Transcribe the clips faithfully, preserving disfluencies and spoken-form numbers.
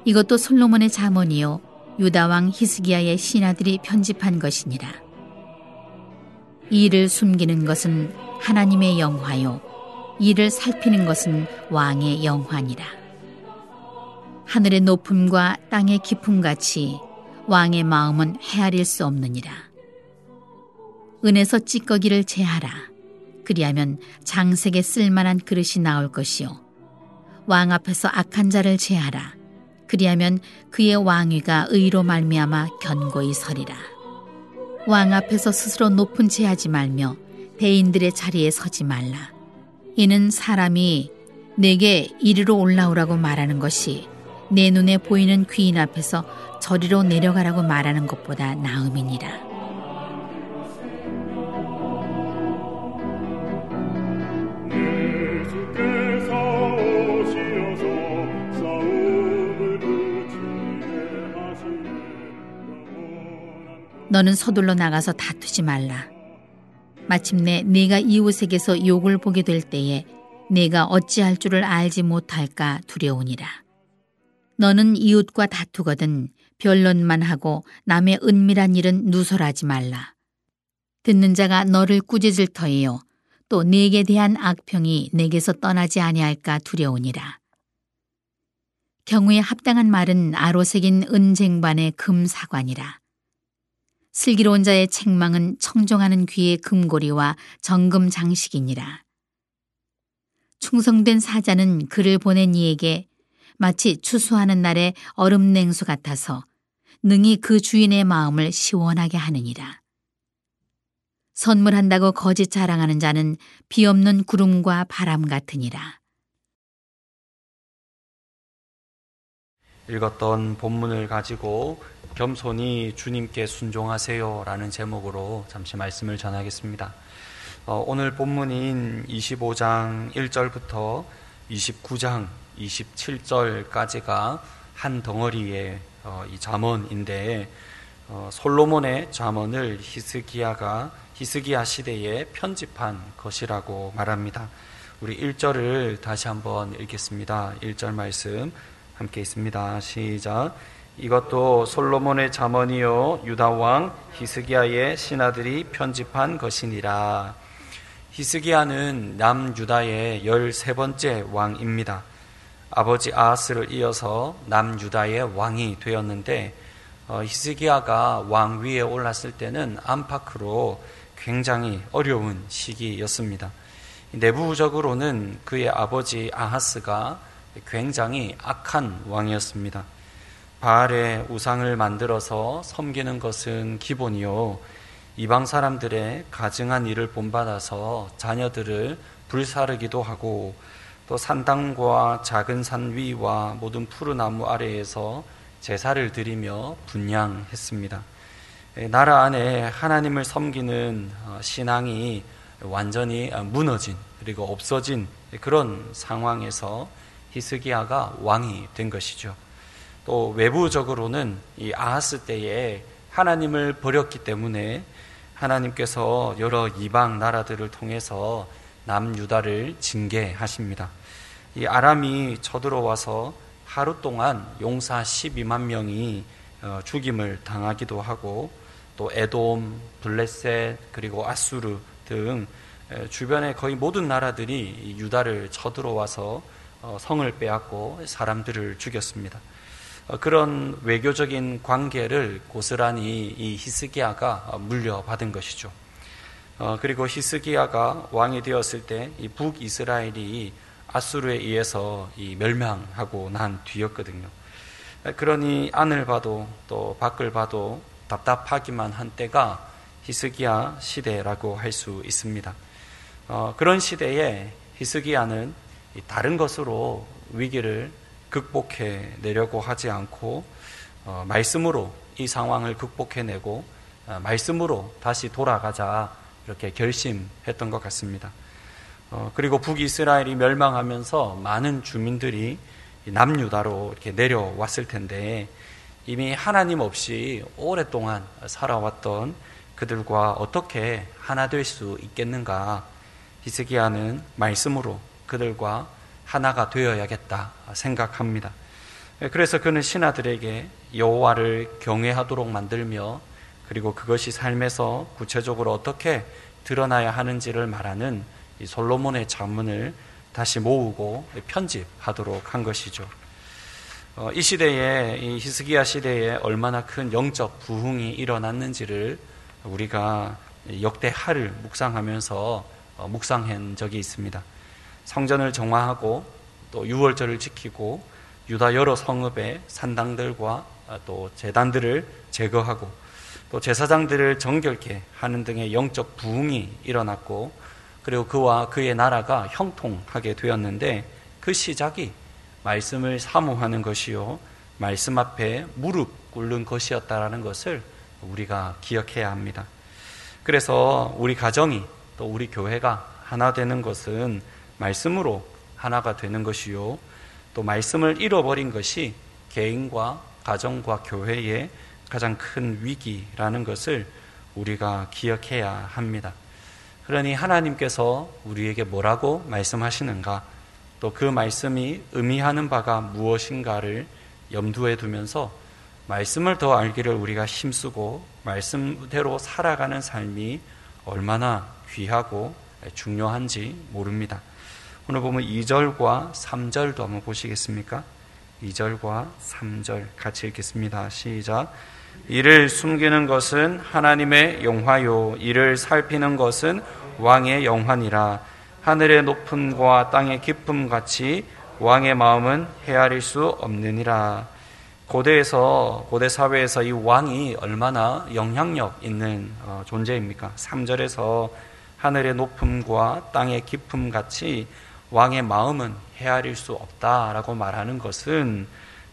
이것도 솔로몬의 잠언이요 유다 왕 히스기야의 신하들이 편집한 것이니라. 이를 숨기는 것은 하나님의 영화요 이를 살피는 것은 왕의 영화니라. 하늘의 높음과 땅의 깊음같이 왕의 마음은 헤아릴 수 없느니라. 은에서 찌꺼기를 제하라. 그리하면 장색에 쓸만한 그릇이 나올 것이요 왕 앞에서 악한 자를 제하라. 그리하면 그의 왕위가 의로 말미암아 견고히 서리라. 왕 앞에서 스스로 높은 체하지 말며 대인들의 자리에 서지 말라. 이는 사람이 내게 이리로 올라오라고 말하는 것이 내 눈에 보이는 귀인 앞에서 저리로 내려가라고 말하는 것보다 나음이니라. 너는 서둘러 나가서 다투지 말라. 마침내 네가 이웃에게서 욕을 보게 될 때에 네가 어찌할 줄을 알지 못할까 두려우니라. 너는 이웃과 다투거든 변론만 하고 남의 은밀한 일은 누설하지 말라. 듣는 자가 너를 꾸짖을 터이요 또 네게 대한 악평이 네게서 떠나지 아니할까 두려우니라. 경우에 합당한 말은 아로새긴 은쟁반의 금사관이라. 슬기로운 자의 책망은 청종하는 귀의 금고리와 정금 장식이니라. 충성된 사자는 그를 보낸 이에게 마치 추수하는 날의 얼음 냉수 같아서 능히 그 주인의 마음을 시원하게 하느니라. 선물한다고 거짓 자랑하는 자는 비 없는 구름과 바람 같으니라. 읽었던 본문을 가지고 겸손히 주님께 순종하세요 라는 제목으로 잠시 말씀을 전하겠습니다. 어, 오늘 본문인 이십오 장 일 절부터 이십구 장 이십칠 절까지가 한 덩어리의 어, 이 잠언인데 어, 솔로몬의 잠언을 히스기야가 히스기야 시대에 편집한 것이라고 말합니다. 우리 일 절을 다시 한번 읽겠습니다. 일 절 말씀 함께 있습니다. 시작. 이것도 솔로몬의 잠언이요 유다 왕 히스기야의 신하들이 편집한 것이니라. 히스기야는 남유다의 열세 번째 왕입니다. 아버지 아하스를 이어서 남유다의 왕이 되었는데 어, 히스기야가 왕위에 올랐을 때는 안팎으로 굉장히 어려운 시기였습니다. 내부적으로는 그의 아버지 아하스가 굉장히 악한 왕이었습니다. 바알의 우상을 만들어서 섬기는 것은 기본이요 이방 사람들의 가증한 일을 본받아서 자녀들을 불사르기도 하고 또 산당과 작은 산 위와 모든 푸른 나무 아래에서 제사를 드리며 분향했습니다. 나라 안에 하나님을 섬기는 신앙이 완전히 무너진 그리고 없어진 그런 상황에서 히스기야가 왕이 된 것이죠. 또 외부적으로는 이 아하스 때에 하나님을 버렸기 때문에 하나님께서 여러 이방 나라들을 통해서 남유다를 징계하십니다. 이 아람이 쳐들어와서 하루 동안 용사 십이만 명이 죽임을 당하기도 하고 또 에돔, 블레셋 그리고 아수르 등 주변의 거의 모든 나라들이 유다를 쳐들어와서 성을 빼앗고 사람들을 죽였습니다. 그런 외교적인 관계를 고스란히 이 히스기야가 물려받은 것이죠. 그리고 히스기야가 왕이 되었을 때 이 북이스라엘이 아수르에 의해서 이 멸망하고 난 뒤였거든요. 그러니 안을 봐도 또 밖을 봐도 답답하기만 한 때가 히스기야 시대라고 할 수 있습니다. 어, 그런 시대에 히스기야는 다른 것으로 위기를 극복해내려고 하지 않고 어, 말씀으로 이 상황을 극복해내고 어, 말씀으로 다시 돌아가자 이렇게 결심했던 것 같습니다. 어, 그리고 북이스라엘이 멸망하면서 많은 주민들이 남유다로 이렇게 내려왔을 텐데 이미 하나님 없이 오랫동안 살아왔던 그들과 어떻게 하나 될 수 있겠는가. 히스기야는 말씀으로 그들과 하나가 되어야겠다 생각합니다. 그래서 그는 신하들에게 여호와를 경외하도록 만들며 그리고 그것이 삶에서 구체적으로 어떻게 드러나야 하는지를 말하는 이 솔로몬의 잠언을 다시 모으고 편집하도록 한 것이죠. 어, 이 시대에, 이 히스기야 시대에 얼마나 큰 영적 부흥이 일어났는지를 우리가 역대하를 묵상하면서 어, 묵상한 적이 있습니다. 성전을 정화하고 또 유월절을 지키고 유다 여러 성읍의 산당들과 또 제단들을 제거하고 또 제사장들을 정결케 하는 등의 영적 부흥이 일어났고 그리고 그와 그의 나라가 형통하게 되었는데 그 시작이 말씀을 사모하는 것이요 말씀 앞에 무릎 꿇는 것이었다라는 것을 우리가 기억해야 합니다. 그래서 우리 가정이 또 우리 교회가 하나 되는 것은 말씀으로 하나가 되는 것이요 또 말씀을 잃어버린 것이 개인과 가정과 교회의 가장 큰 위기라는 것을 우리가 기억해야 합니다. 그러니 하나님께서 우리에게 뭐라고 말씀하시는가 또 그 말씀이 의미하는 바가 무엇인가를 염두에 두면서 말씀을 더 알기를 우리가 힘쓰고 말씀대로 살아가는 삶이 얼마나 귀하고 중요한지 모릅니다. 오늘 보면 이 절과 삼 절도 한번 보시겠습니까? 이 절과 삼 절 같이 읽겠습니다. 시작. 이를 숨기는 것은 하나님의 영화요 이를 살피는 것은 왕의 영화니라. 하늘의 높음과 땅의 깊음 같이 왕의 마음은 헤아릴 수 없느니라. 고대에서 고대 사회에서 이 왕이 얼마나 영향력 있는 존재입니까? 삼 절에서 하늘의 높음과 땅의 깊음 같이 왕의 마음은 헤아릴 수 없다라고 말하는 것은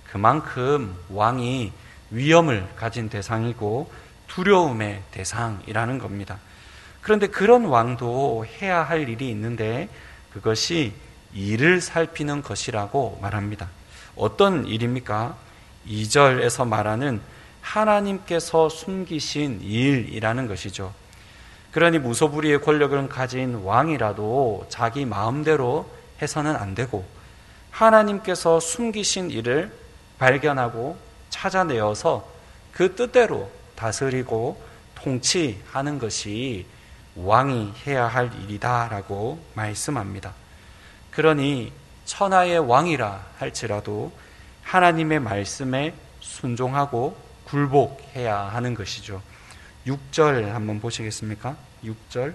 그만큼 왕이 위엄을 가진 대상이고 두려움의 대상이라는 겁니다. 그런데 그런 왕도 해야 할 일이 있는데 그것이 이를 살피는 것이라고 말합니다. 어떤 일입니까? 이 절에서 말하는 하나님께서 숨기신 일이라는 것이죠. 그러니 무소불위의 권력을 가진 왕이라도 자기 마음대로 해서는 안 되고 하나님께서 숨기신 일을 발견하고 찾아내어서 그 뜻대로 다스리고 통치하는 것이 왕이 해야 할 일이다라고 말씀합니다. 그러니 천하의 왕이라 할지라도 하나님의 말씀에 순종하고 굴복해야 하는 것이죠. 육 절 한번 보시겠습니까? 육 절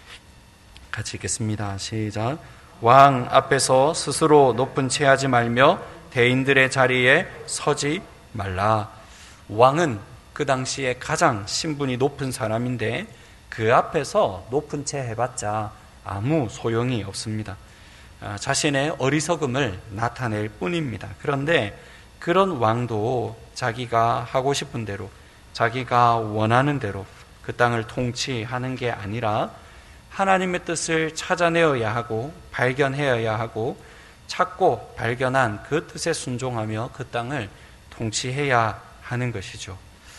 같이 읽겠습니다. 시작. 왕 앞에서 스스로 높은 채 하지 말며 대인들의 자리에 서지 말라. 왕은 그 당시에 가장 신분이 높은 사람인데 그 앞에서 높은 채 해봤자 아무 소용이 없습니다. 자신의 어리석음을 나타낼 뿐입니다. 그런데 그런 왕도 자기가 하고 싶은 대로 자기가 원하는 대로 그 땅을 통치하는 게 아니라 하나님의 뜻을 찾아내어야 하고 발견해야 하고 찾고 발견한 그 뜻에 순종하며 그 땅을 통치해야 하는 것이죠.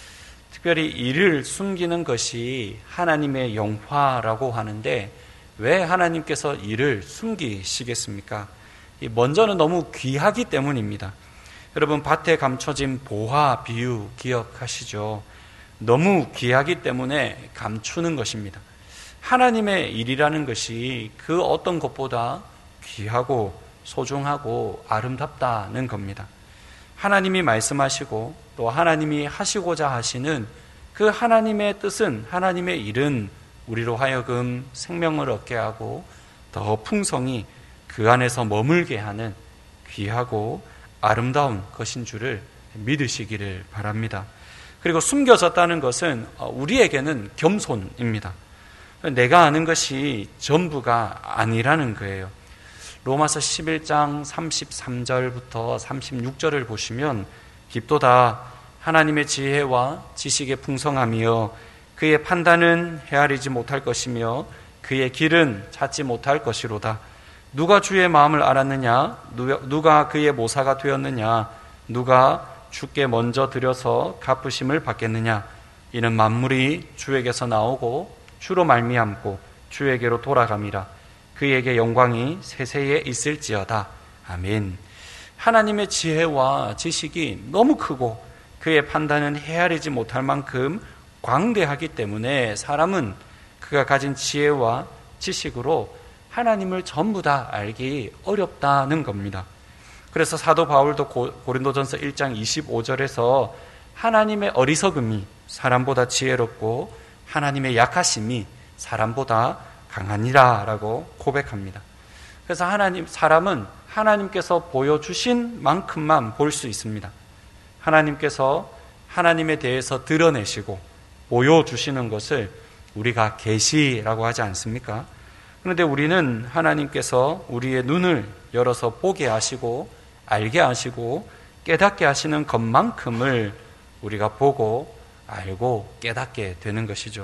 특별히 이를 숨기는 것이 하나님의 영화라고 하는데 왜 하나님께서 이를 숨기시겠습니까? 먼저는 너무 귀하기 때문입니다. 여러분 밭에 감춰진 보화 비유 기억하시죠? 너무 귀하기 때문에 감추는 것입니다. 하나님의 일이라는 것이 그 어떤 것보다 귀하고 소중하고 아름답다는 겁니다. 하나님이 말씀하시고 또 하나님이 하시고자 하시는 그 하나님의 뜻은 하나님의 일은 우리로 하여금 생명을 얻게 하고 더 풍성히 그 안에서 머물게 하는 귀하고 아름다운 것인 줄을 믿으시기를 바랍니다. 그리고 숨겨졌다는 것은 우리에게는 겸손입니다. 내가 아는 것이 전부가 아니라는 거예요. 로마서 십일 장 삼십삼 절부터 삼십육 절을 보시면 깊도다 하나님의 지혜와 지식의 풍성함이여 그의 판단은 헤아리지 못할 것이며 그의 길은 찾지 못할 것이로다. 누가 주의 마음을 알았느냐? 누가 그의 모사가 되었느냐? 누가 주께 먼저 드려서 갚으심을 받겠느냐? 이는 만물이 주에게서 나오고 주로 말미암고 주에게로 돌아감이라. 그에게 영광이 세세에 있을지어다. 아멘. 하나님의 지혜와 지식이 너무 크고 그의 판단은 헤아리지 못할 만큼 광대하기 때문에 사람은 그가 가진 지혜와 지식으로 하나님을 전부 다 알기 어렵다는 겁니다. 그래서 사도 바울도 고린도전서 일 장 이십오 절에서 하나님의 어리석음이 사람보다 지혜롭고 하나님의 약하심이 사람보다 강하니라 라고 고백합니다. 그래서 하나님, 사람은 하나님께서 보여주신 만큼만 볼 수 있습니다. 하나님께서 하나님에 대해서 드러내시고 보여주시는 것을 우리가 계시라고 하지 않습니까? 그런데 우리는 하나님께서 우리의 눈을 열어서 보게 하시고 알게 하시고 깨닫게 하시는 것만큼을 우리가 보고 알고 깨닫게 되는 것이죠.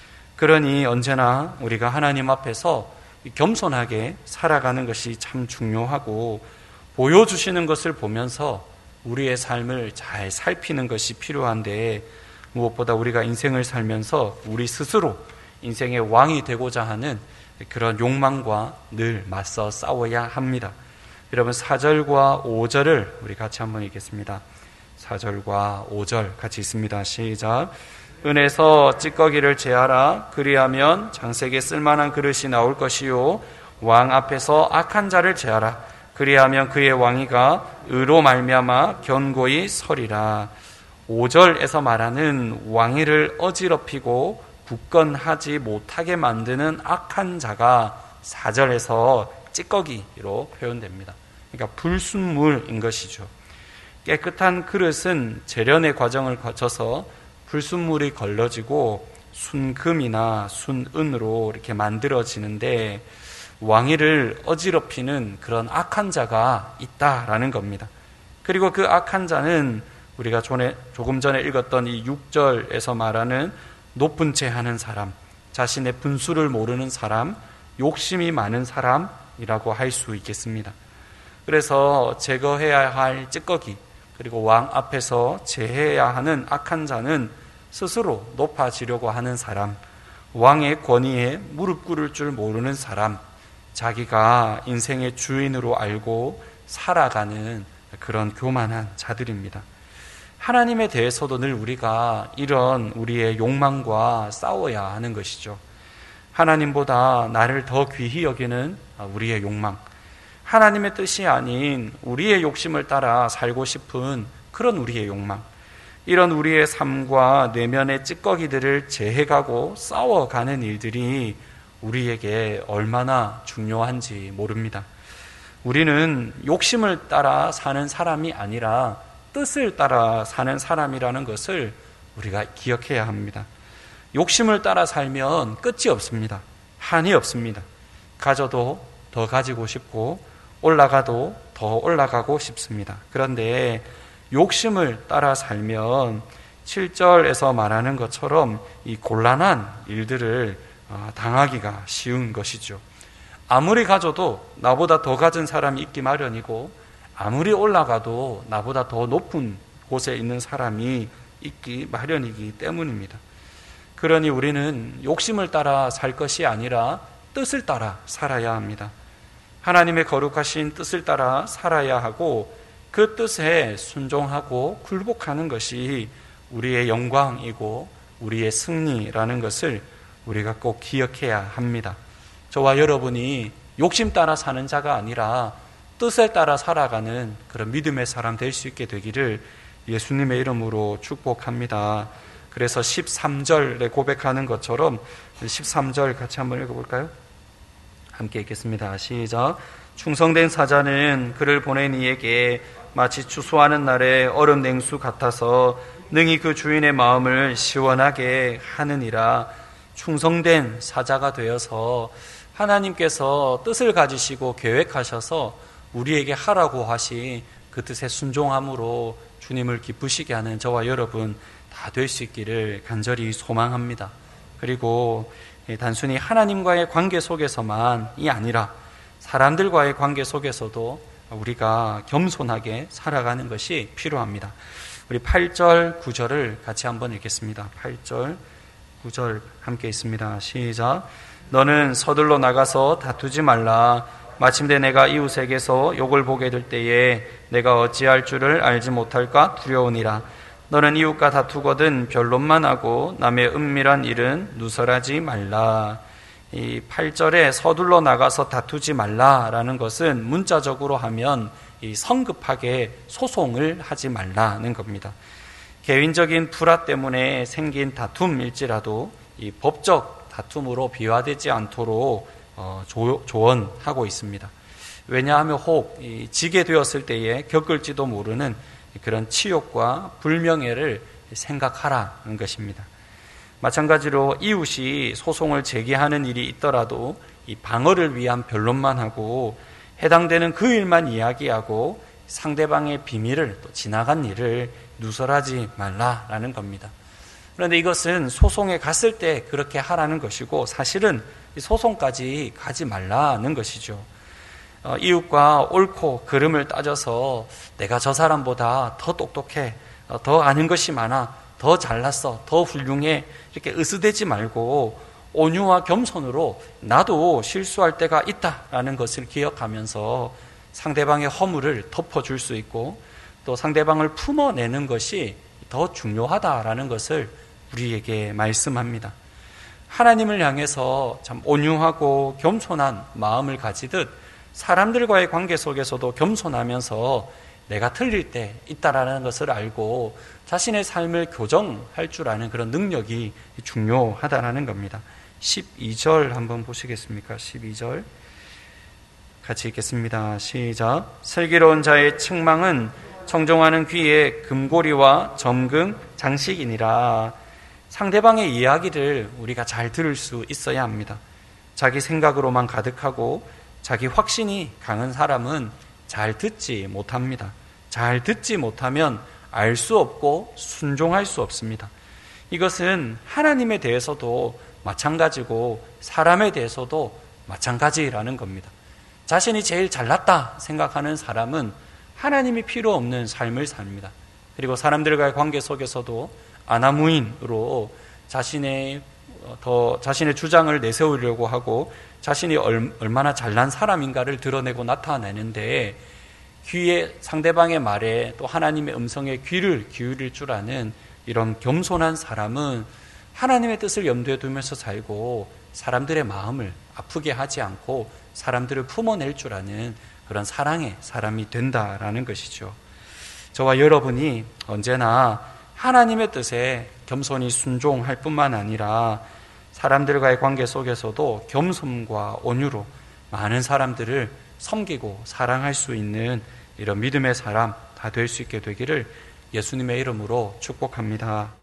그러니 언제나 우리가 하나님 앞에서 겸손하게 살아가는 것이 참 중요하고 보여주시는 것을 보면서 우리의 삶을 잘 살피는 것이 필요한데 무엇보다 우리가 인생을 살면서 우리 스스로 인생의 왕이 되고자 하는 그런 욕망과 늘 맞서 싸워야 합니다. 여러분 사 절과 오 절을 우리 같이 한번 읽겠습니다. 사 절과 오 절 같이 읽습니다. 시작. 은에서 찌꺼기를 제하라. 그리하면 장색에 쓸만한 그릇이 나올 것이요 왕 앞에서 악한 자를 제하라. 그리하면 그의 왕위가 의로 말미암아 견고히 서리라. 오 절에서 말하는 왕위를 어지럽히고 굳건하지 못하게 만드는 악한 자가 사 절에서 찌꺼기로 표현됩니다. 그러니까 불순물인 것이죠. 깨끗한 그릇은 재련의 과정을 거쳐서 불순물이 걸러지고 순금이나 순은으로 이렇게 만들어지는데 왕위를 어지럽히는 그런 악한 자가 있다라는 겁니다. 그리고 그 악한 자는 우리가 전에, 조금 전에 읽었던 이 육 절에서 말하는 높은 채 하는 사람, 자신의 분수를 모르는 사람, 욕심이 많은 사람이라고 할 수 있겠습니다. 그래서 제거해야 할 찌꺼기, 그리고 왕 앞에서 제해야 하는 악한 자는 스스로 높아지려고 하는 사람, 왕의 권위에 무릎 꿇을 줄 모르는 사람, 자기가 인생의 주인으로 알고 살아가는 그런 교만한 자들입니다. 하나님에 대해서도 늘 우리가 이런 우리의 욕망과 싸워야 하는 것이죠. 하나님보다 나를 더 귀히 여기는 우리의 욕망, 하나님의 뜻이 아닌 우리의 욕심을 따라 살고 싶은 그런 우리의 욕망, 이런 우리의 삶과 내면의 찌꺼기들을 제해가고 싸워가는 일들이 우리에게 얼마나 중요한지 모릅니다. 우리는 욕심을 따라 사는 사람이 아니라 뜻을 따라 사는 사람이라는 것을 우리가 기억해야 합니다. 욕심을 따라 살면 끝이 없습니다. 한이 없습니다. 가져도 더 가지고 싶고 올라가도 더 올라가고 싶습니다. 그런데 욕심을 따라 살면 칠 절에서 말하는 것처럼 이 곤란한 일들을 당하기가 쉬운 것이죠. 아무리 가져도 나보다 더 가진 사람이 있기 마련이고 아무리 올라가도 나보다 더 높은 곳에 있는 사람이 있기 마련이기 때문입니다. 그러니 우리는 욕심을 따라 살 것이 아니라 뜻을 따라 살아야 합니다. 하나님의 거룩하신 뜻을 따라 살아야 하고 그 뜻에 순종하고 굴복하는 것이 우리의 영광이고 우리의 승리라는 것을 우리가 꼭 기억해야 합니다. 저와 여러분이 욕심 따라 사는 자가 아니라 뜻에 따라 살아가는 그런 믿음의 사람 될 수 있게 되기를 예수님의 이름으로 축복합니다. 그래서 십삼 절에 고백하는 것처럼 십삼 절 같이 한번 읽어볼까요? 함께 읽겠습니다. 시작. 충성된 사자는 그를 보낸 이에게 마치 추수하는 날의 얼음 냉수 같아서 능히 그 주인의 마음을 시원하게 하느니라. 충성된 사자가 되어서 하나님께서 뜻을 가지시고 계획하셔서 우리에게 하라고 하신 그 뜻에 순종함으로 주님을 기쁘시게 하는 저와 여러분 다 될 수 있기를 간절히 소망합니다. 그리고 단순히 하나님과의 관계 속에서만이 아니라 사람들과의 관계 속에서도 우리가 겸손하게 살아가는 것이 필요합니다. 우리 팔 절, 구 절을 같이 한번 읽겠습니다. 팔 절, 구 절 함께 있습니다. 시작. 너는 서둘러 나가서 다투지 말라. 마침내 내가 이웃에게서 욕을 보게 될 때에 내가 어찌할 줄을 알지 못할까 두려우니라. 너는 이웃과 다투거든 변론만 하고 남의 은밀한 일은 누설하지 말라. 이 팔 절에 서둘러 나가서 다투지 말라라는 것은 문자적으로 하면 이 성급하게 소송을 하지 말라는 겁니다. 개인적인 불화 때문에 생긴 다툼일지라도 이 법적 다툼으로 비화되지 않도록 어, 조, 조언하고 있습니다. 왜냐하면 혹 이 지게 되었을 때에 겪을지도 모르는 그런 치욕과 불명예를 생각하라는 것입니다. 마찬가지로 이웃이 소송을 제기하는 일이 있더라도 이 방어를 위한 변론만 하고 해당되는 그 일만 이야기하고 상대방의 비밀을 또 지나간 일을 누설하지 말라라는 겁니다. 그런데 이것은 소송에 갔을 때 그렇게 하라는 것이고 사실은 소송까지 가지 말라는 것이죠. 어, 이웃과 옳고 그름을 따져서 내가 저 사람보다 더 똑똑해, 어, 더 아는 것이 많아, 더 잘났어, 더 훌륭해 이렇게 으스대지 말고 온유와 겸손으로 나도 실수할 때가 있다라는 것을 기억하면서 상대방의 허물을 덮어줄 수 있고 또 상대방을 품어내는 것이 더 중요하다라는 것을 우리에게 말씀합니다. 하나님을 향해서 참 온유하고 겸손한 마음을 가지듯 사람들과의 관계 속에서도 겸손하면서 내가 틀릴 때 있다라는 것을 알고 자신의 삶을 교정할 줄 아는 그런 능력이 중요하다라는 겁니다. 십이 절 한번 보시겠습니까? 십이 절 같이 읽겠습니다. 시작. 슬기로운 자의 책망은 청종하는 귀의 금고리와 점금 장식이니라. 상대방의 이야기를 우리가 잘 들을 수 있어야 합니다. 자기 생각으로만 가득하고 자기 확신이 강한 사람은 잘 듣지 못합니다. 잘 듣지 못하면 알 수 없고 순종할 수 없습니다. 이것은 하나님에 대해서도 마찬가지고 사람에 대해서도 마찬가지라는 겁니다. 자신이 제일 잘났다 생각하는 사람은 하나님이 필요 없는 삶을 삽니다. 그리고 사람들과의 관계 속에서도 아나무인으로 자신의 더 자신의 주장을 내세우려고 하고 자신이 얼마나 잘난 사람인가를 드러내고 나타내는데 귀에 상대방의 말에 또 하나님의 음성에 귀를 기울일 줄 아는 이런 겸손한 사람은 하나님의 뜻을 염두에 두면서 살고 사람들의 마음을 아프게 하지 않고 사람들을 품어낼 줄 아는 그런 사랑의 사람이 된다라는 것이죠. 저와 여러분이 언제나 하나님의 뜻에 겸손히 순종할 뿐만 아니라 사람들과의 관계 속에서도 겸손과 온유로 많은 사람들을 섬기고 사랑할 수 있는 이런 믿음의 사람 다 될 수 있게 되기를 예수님의 이름으로 축복합니다.